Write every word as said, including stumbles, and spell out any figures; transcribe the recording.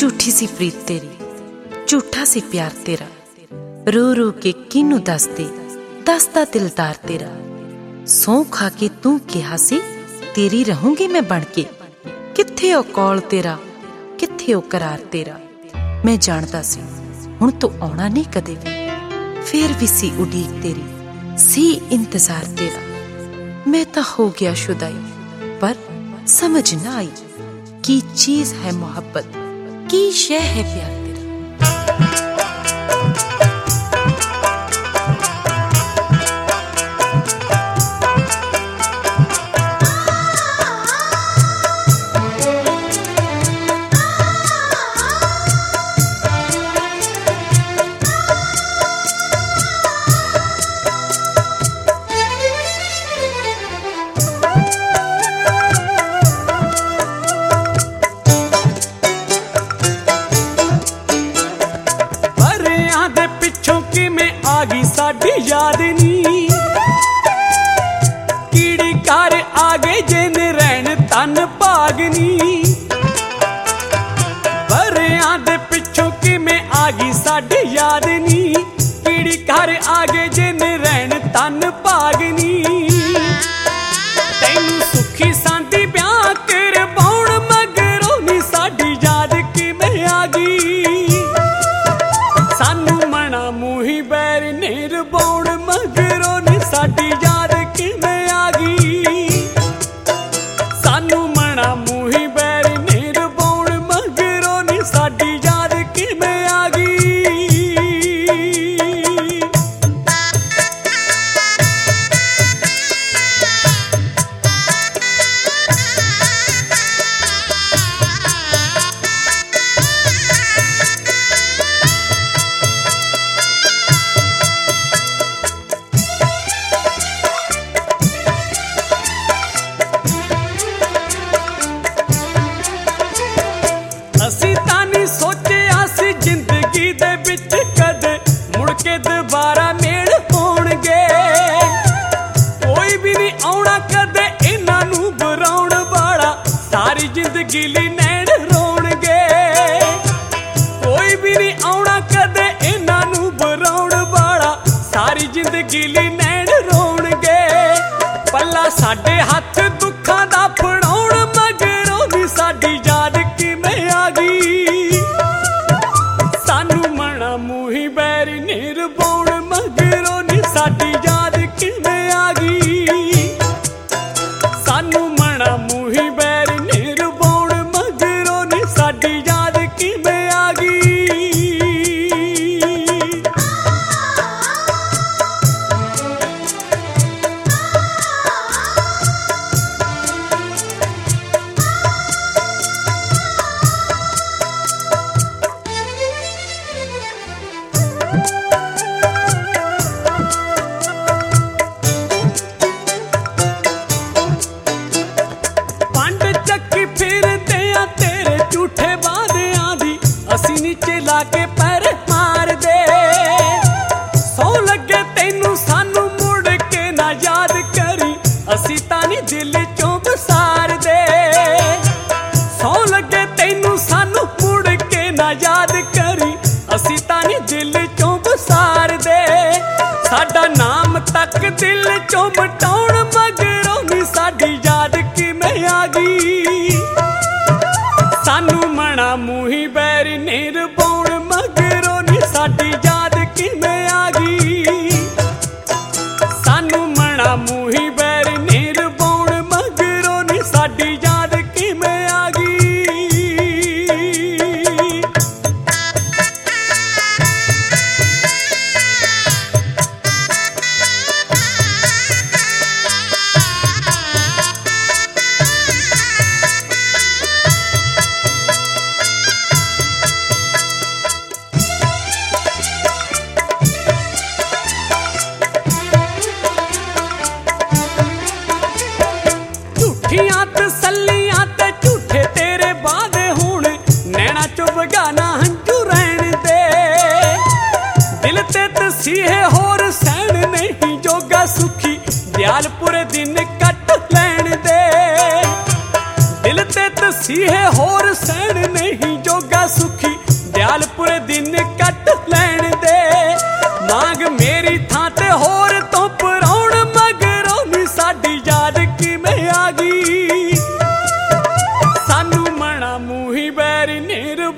झूठी सी प्रीत तेरी, झूठा सी प्यार तेरा, रो रो के किनू दस दे, दसदा दिलदार तेरा। सौ खा के तू कहा सी तेरी रहूंगी मैं बन के, किथे ओ कौल तेरा, किथे ओ करार तेरा। मैं जानदा सी हुण तू आउणा नहीं कदे भी, फिर भी सी उडीक तेरी, सी इंतजार तेरा। मैं तो हो गया शुदाई, पर समझ ना आई की चीज है मोहब्बत, की शय है प्यार तेरा। साडी याद नी कीड़ी कार आगे जिन रैन तन भागनी, बरियां दे पिछों किवें आ गई साडी याद नी, कीड़ी कार आगे जिन रैन तन भागनी। तैनू सुखी सांदी ब्याह कर पाउण मगरों नी साडी याद किवें आ गई। सानू मना मूही बैर नेर बौण मगरों नी साडी याद किवें आ गई। सानू मना मूही बैर नेर बौण मगरों नी साडी याद किवें आ गई। असी तां नहीं सोचिया सी जिंदगी दे विच कदे मुड़ के दोबारा मेल होणगे, कोई भी नहीं आउणा कदे इन्हां नूं बुराउण वाला, सारी जिंदगी लई नैण रोणगे। कोई भी नहीं आउणा कदे इन्हां नूं बुराउण वाला, सारी जिंदगी लई नैण रोणगे। पल्ला साडे हत्थ दुखां दा फड़ाउण मगरों दी साडी याद किवें आ गई। सानू मना मूही बैर नेर बौण मगरों नी साडी याद किवें आ गई। सानू मना मूही बैर नेर बौण मगरों नी साडी याद किवें आ गई। झूठे वादियां दी असी नीचे लाके पैर मार दे, सौ लगे तैनू सानू मुड़ के ना याद करी, असी तां नहीं दिल चों बसार दे। सौ लगे तैनू सानू मुड़ के ना याद करी, असी तां नहीं दिल चों बसार दे। साडा नाम तक दिल चों मिटाउण मगरों नी साडी याद किवें आ गई। सानू मना मूही बैर नेर बौण मगरों नी साडी याद किवें आ गई। सानू मना मूही बैर नेर बौण मगरों नी साडी याद किवें आ गई। झूठियां तसल्लियां ते झूठे तेरे वादे हुण, नैना चो बगाना हंझू रहण दे। दिल ते तसीहे होर सहण नहीं जोगा सुखी, दयालपुर दिन कट लैण दे। दिल ते तसीहे होर सहण नहीं जोगा सुखी, दिन कट लैण दे। मांग मेरी थां ते होर तो पराउण मगरों नी साडी याद किवें आ गई। सानू मना मूही बैरी ने